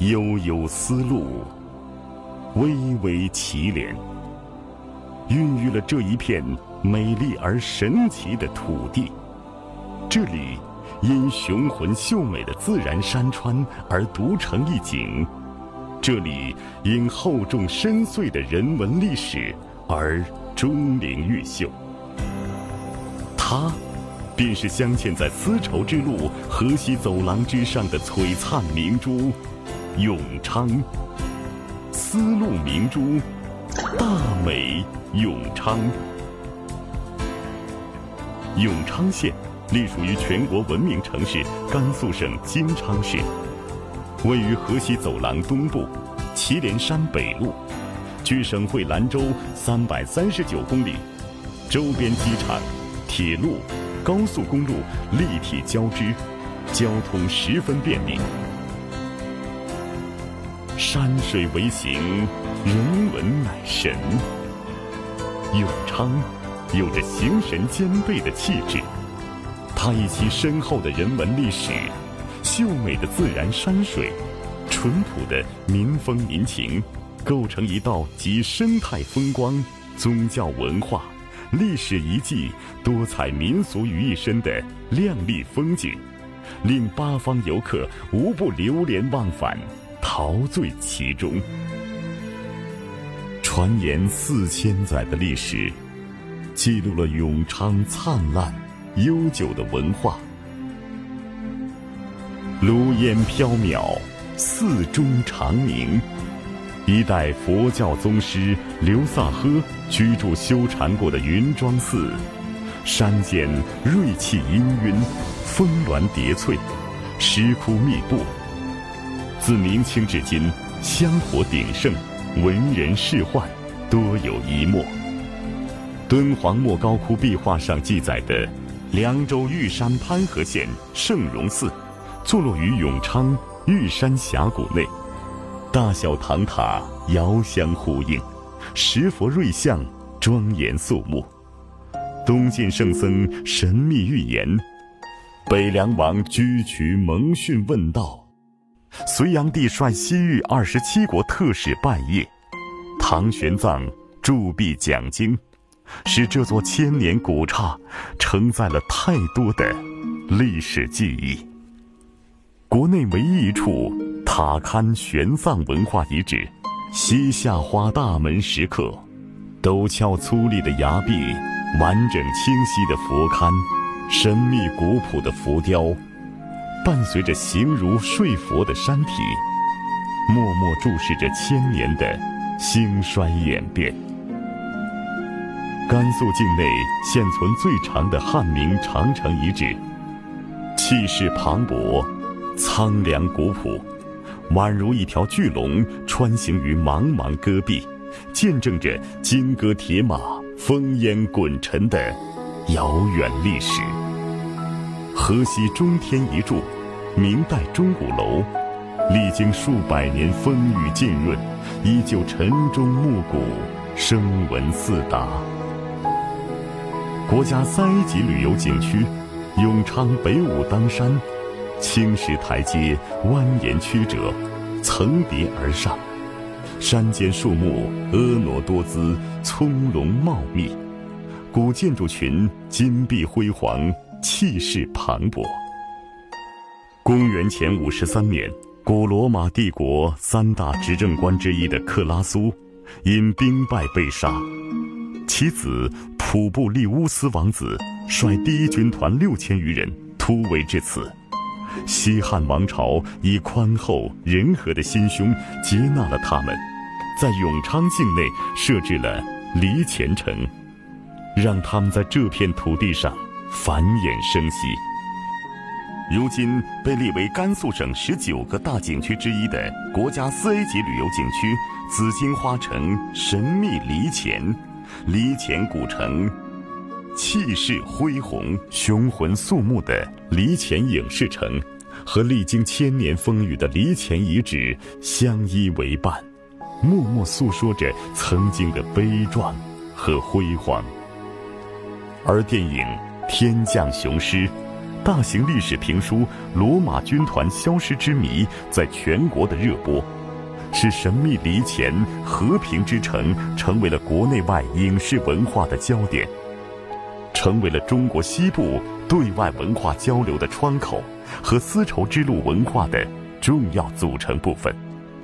悠悠丝路，巍巍祁连，孕育了这一片美丽而神奇的土地。这里因雄浑秀美的自然山川而独成一景，这里因厚重深邃的人文历史而钟灵毓秀。它便是镶嵌在丝绸之路河西走廊之上的璀璨明珠永昌。丝路明珠，大美永昌。永昌县隶属于全国文明城市甘肃省金昌市，位于河西走廊东部，祁连山北麓，距省会兰州339公里，周边机场、铁路、高速公路立体交织，交通十分便利。山水为形，人文乃神。永昌有着形神兼备的气质，它以其深厚的人文历史、秀美的自然山水、淳朴的民风民情，构成一道集生态风光、宗教文化、历史遗迹、多彩民俗于一身的亮丽风景，令八方游客无不流连忘返，陶醉其中。传言4000载的历史，记录了永昌灿烂悠久的文化。炉烟飘渺，寺钟长鸣。一代佛教宗师刘萨呵居住修禅过的云庄寺，山间瑞气氤氲，峰峦叠翠，石窟密布。自明清至今，香火鼎盛，文人仕宦，多有一墨。敦煌莫高窟壁画上记载的凉州玉山潘河县圣容寺，坐落于永昌玉山峡谷内，大小堂塔遥相呼应，石佛瑞相庄严肃穆。东晋圣僧神秘预言，北凉王居渠蒙逊问道，隋炀帝率西域27国特使拜谒，唐玄奘铸币讲经，使这座千年古刹承载了太多的历史记忆。国内唯一一处塔龛玄奘文化遗址西夏花大门石刻，陡峭粗粝的崖壁，完整清晰的佛龛，神秘古朴的浮雕，伴随着形如睡佛的山体，默默注视着千年的兴衰演变。甘肃境内现存最长的汉明长城遗址，气势磅礴，苍凉古朴，宛如一条巨龙穿行于茫茫戈壁，见证着金戈铁马、烽烟滚沉的遥远历史。河西中天一柱，明代钟鼓楼，历经数百年风雨浸润，依旧晨钟暮鼓，声闻四达。国家3A级旅游景区永昌北武当山，青石台阶蜿蜒曲折，层叠而上，山间树木婀娜多姿，葱茏茂密，古建筑群金碧辉煌，气势磅礴。公元前53年，古罗马帝国3大执政官之一的克拉苏因兵败被杀，其子普布利乌斯王子率第一军团6000余人突围至此。西汉王朝以宽厚仁和的心胸接纳了他们，在永昌境内设置了黎前城，让他们在这片土地上繁衍生息。如今被列为甘肃省19个大景区之一的国家4A级旅游景区紫荆花城神秘黎前，黎前古城，气势恢宏、雄浑肃穆的黎前影视城和历经千年风雨的黎前遗址相依为伴，默默诉说着曾经的悲壮和辉煌。而电影《天降雄狮》 大型历史评书《罗马军团消失之谜》在全国的热播，使神秘离钱和平之城成为了国内外影视文化的焦点，成为了中国西部对外文化交流的窗口和丝绸之路文化的重要组成部分。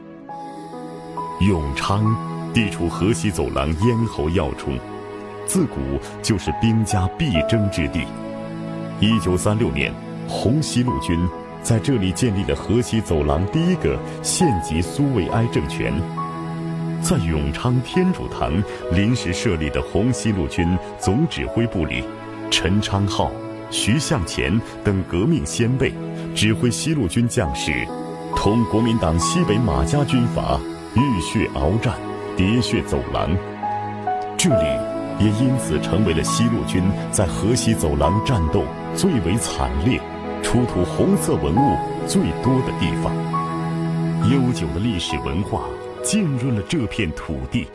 永昌地处河西走廊咽喉要冲，自古就是兵家必争之地。1936年，红西路军在这里建立了河西走廊第一个县级苏维埃政权。在永昌天主堂临时设立的红西路军总指挥部里，陈昌浩、徐向前等革命先辈指挥西路军将士同国民党西北马家军阀浴血鏖战，喋血走廊。这里也因此成为了西路军在河西走廊战斗最为惨烈、出土红色文物最多的地方。悠久的历史文化浸润了这片土地。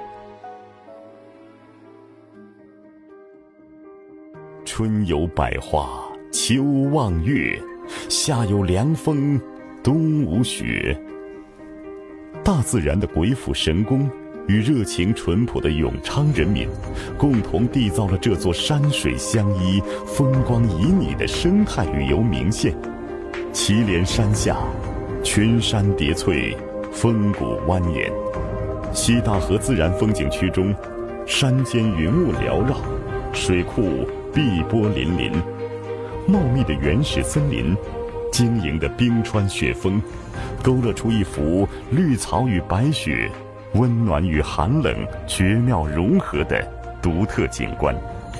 春有百花，秋望月，夏有凉风，冬无雪。大自然的鬼斧神工与热情淳朴的永昌人民共同缔造了这座山水相依、风光旖旎的生态旅游名县。祁连山下，群山叠翠，峰谷蜿蜒。西大河自然风景区中，山间云雾缭绕，水库碧波粼粼，茂密的原始森林，晶莹的冰川雪峰，勾勒出一幅绿草与白雪、温暖与寒冷绝妙融合的独特景观。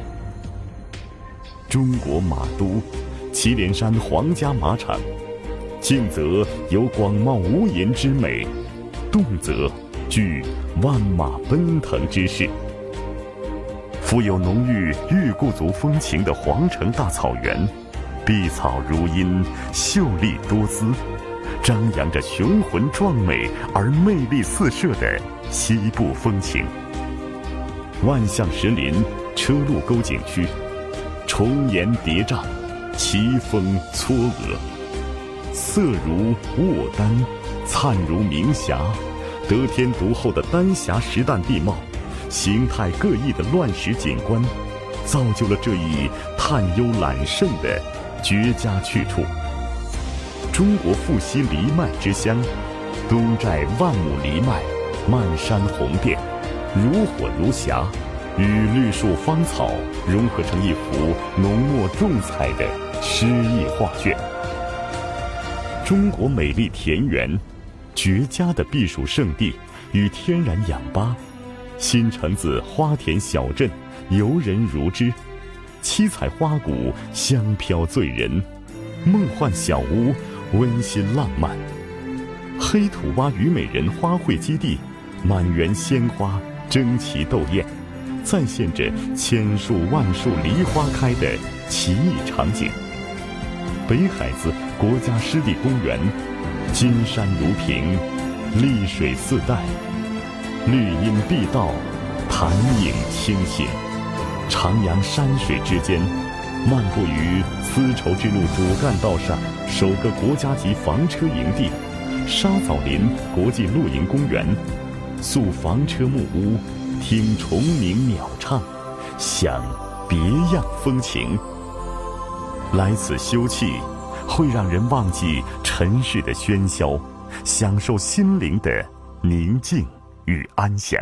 中国马都祁连山皇家马场，静则有广袤无垠之美，动则具万马奔腾之势。富有浓郁裕固族风情的皇城大草原，碧草如茵，秀丽多姿，张扬着雄浑壮美而魅力四射的西部风情。万象石林车路沟景区，重岩叠嶂，奇峰嵯峨，色如卧丹，灿如明霞，得天独厚的丹霞石蛋地貌，形态各异的乱石景观，造就了这一探幽揽胜的绝佳去处。中国富硒藜麦之乡，东寨万亩藜麦，漫山红遍，如火如霞，与绿树芳草融合成一幅浓墨重彩的诗意画卷。中国美丽田园，绝佳的避暑胜地与天然氧吧，新城子花田小镇游人如织，七彩花鼓香飘醉人，梦幻小屋温馨浪漫。黑土洼虞美人花卉基地，满园鲜花争奇斗艳，再现着千树万树梨花开的奇异场景。北海子国家湿地公园，金山如屏，丽水似带，绿荫碧道，潭影清新。徜徉山水之间，漫步于丝绸之路主干道上首个国家级房车营地沙枣林国际露营公园，宿房车木屋，听虫鸣鸟唱，享别样风情。来此休憩，会让人忘记尘世的喧嚣，享受心灵的宁静与安详。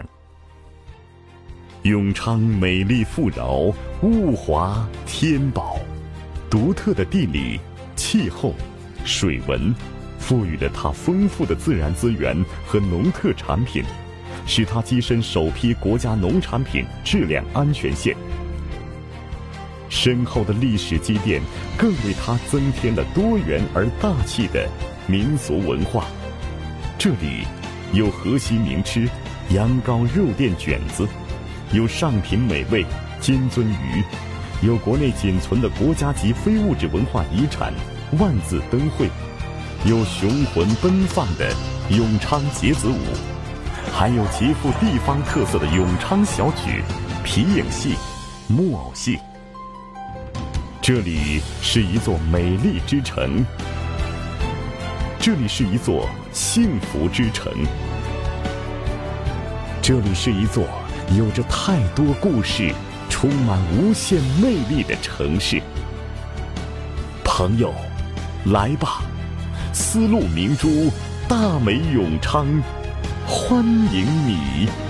永昌美丽富饶，物华天宝，独特的地理、气候、水文，赋予了它丰富的自然资源和农特产品，使它跻身首批国家农产品质量安全县。深厚的历史积淀更为它增添了多元而大气的民俗文化。这里有河西名吃羊羔肉垫卷子，有上品美味金樽鱼，有国内仅存的国家级非物质文化遗产万字灯会，有雄浑奔放的永昌节子舞，还有极富地方特色的永昌小曲、皮影戏、木偶戏。 这里是一座美丽之城，这里是一座幸福之城，这里是一座有着太多故事、充满无限魅力的城市。朋友，来吧，丝路明珠，大美永昌，欢迎你。